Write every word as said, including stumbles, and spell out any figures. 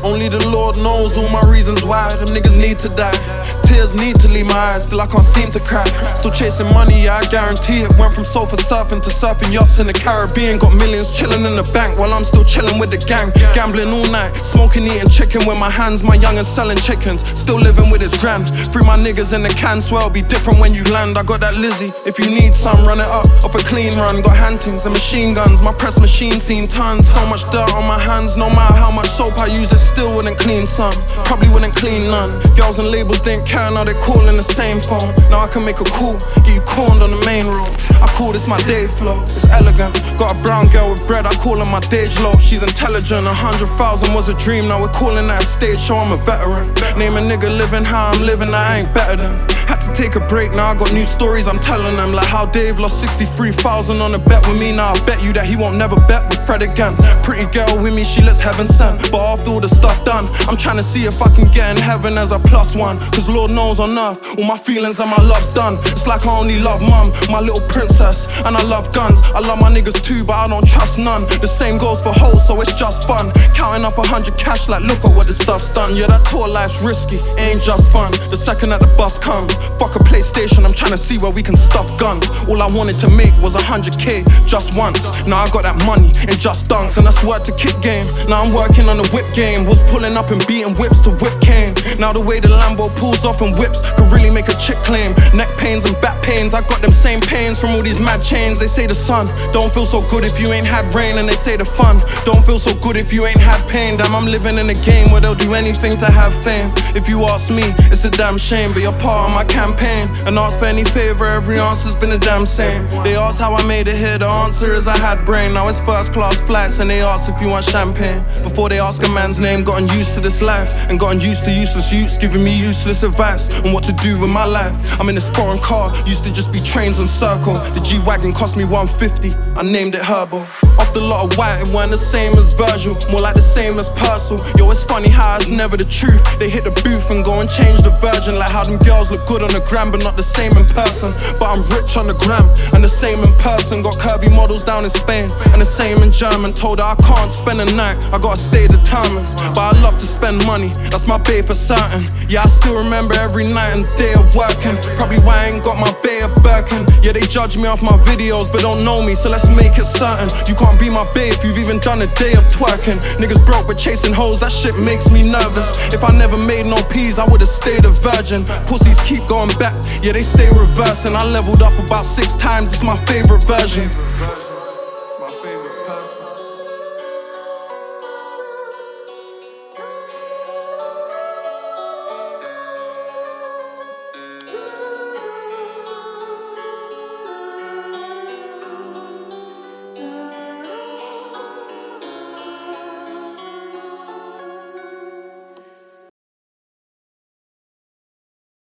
Only the Lord knows all my reasons why. Them niggas need to die. Tears need to leave my eyes, still I can't seem to cry. Still chasing money, yeah, I guarantee it. Went from sofa surfing to surfing yachts in the Caribbean. Got millions chilling in the bank while I'm still chilling with the gang. Gambling all night, smoking, eating chicken with my hands. My young'un selling chickens, still living with his grand. Free my niggas in the can, swear it'll be different when you land. I got that Lizzie, if you need some, run it up off a clean run. Got hantings and machine guns, my press machine seen tons. So much dirt on my hands, no matter how much soap I use, it still wouldn't clean some. Probably wouldn't clean none. Girls and labels didn't care, now they calling the same phone. Now I can make a call, get you corned on the main road. I call this my day flow, it's elegant. Got a brown girl with bread, I call her my Dage Low. She's intelligent, a hundred thousand was a dream. Now we're calling that a stage show, I'm a veteran. Name a nigga living how I'm living, I ain't better than. Had to take a break, now I got new stories I'm telling them. Like how Dave lost sixty-three thousand on a bet with me. Now I bet you that he won't never bet with Fred again. Pretty girl with me, she looks heaven sent. But after all the stuff done, I'm trying to see if I can get in heaven as a plus one. Cause Lord knows on earth, all my feelings and my love's done. It's like I only love mum, my little princess. And I love guns, I love my niggas too, but I don't trust none. The same goes for hoes, so it's just fun. Counting up a hundred cash like look at what this stuff's done. Yeah, that tour life's risky, it ain't just fun. The second that the bus comes, fuck a PlayStation, I'm trying to see where we can stuff guns. All I wanted to make was a hundred K just once. Now I got that money in just dunks, and that's word to kick game. Now I'm working on the whip game. Was pulling up and beating whips to whip cane. Now the way the Lambo pulls off and whips could really make a chick claim. Neck pains and back pains, I got them same pains from all these mad chains. They say the sun don't feel so good if you ain't had rain, and they say the fun don't feel so good if you ain't had pain. Damn, I'm living in a game where they'll do anything to have fame. If you ask me, it's a damn shame, but you're part of my campaign. And ask for any favor, every answer's been a damn same. They ask how I made it here, the answer is I had brain. Now it's first class flights and they ask if you want champagne. Before they ask a man's name, gotten used to this life and gotten used to useless youths giving me useless advice on what to do with my life. I'm in this foreign car, used to just be trains and circle. The G-Wagon cost me one fifty, I named it Herbo. Off the lot of white, it weren't the same as Virgil, more like the same as Purcell. Yo, it's funny how it's never the truth. They hit the booth and go and change the virgin. Like how them girls look good on the gram, but not the same in person. But I'm rich on the gram, and the same in person. Got curvy models down in Spain, and the same in German. Told her I can't spend a night, I gotta stay determined. But I love to spend money, that's my bae for certain. Yeah, I still remember every night and day of working. Probably why I ain't got my bae of Birkin. Yeah, they judge me off my videos, but don't know me, so let's make it certain. You can't be my bae if you've even done a day of twerking. Niggas broke but chasing hoes, that shit makes me nervous. If I never made no peas, I would've stayed a virgin. Pussies keep going back, yeah, they stay reversing. I leveled up about six times, it's my favorite version.